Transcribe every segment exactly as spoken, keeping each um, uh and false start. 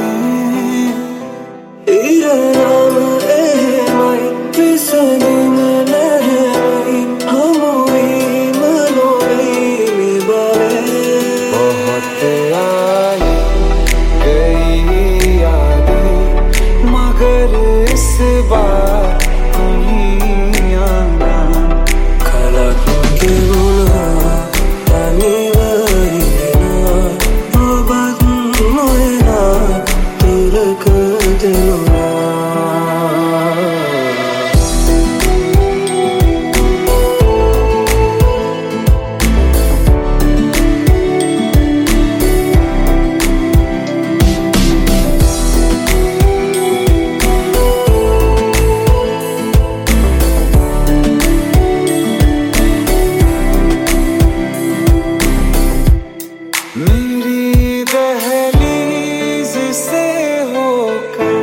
Iranam ehmai pisadim lehrmai hamui manoi nibale. बहुत आई गई यादें मगर इस बार तुम्हीं आना. Kalakke guna pani varina mobat moena tilak diluna. मेरी दहलीज से होकर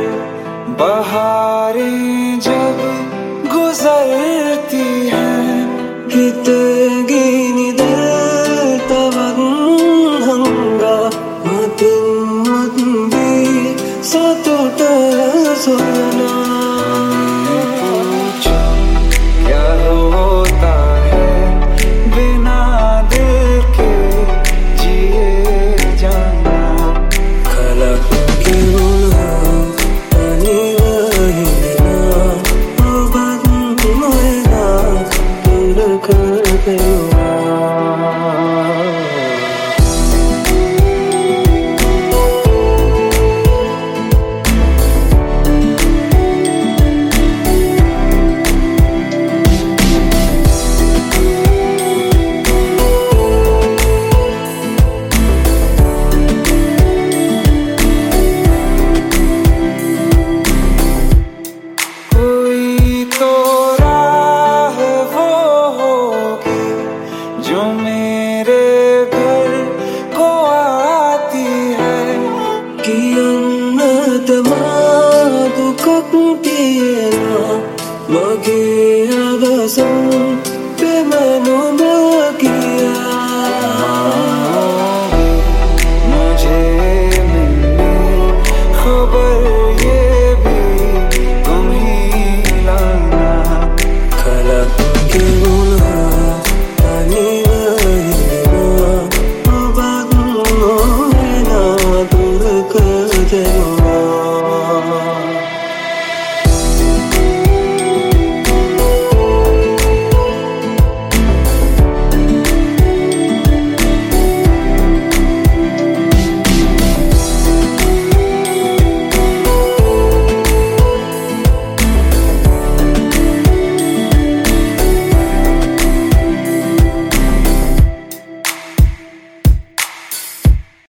बहारें जब गुजरती हैं, Kitagini dil tavan hanga matin matndi satuta sona. पूछो क्या होता है बिना दिल के जिए जाना. Kalakke guna pani varina mobat moena tilak diluna. कोई तो राह वो होगी जो मेरे घर को आती है. Kianat madu kaktiena magi agasan pe manu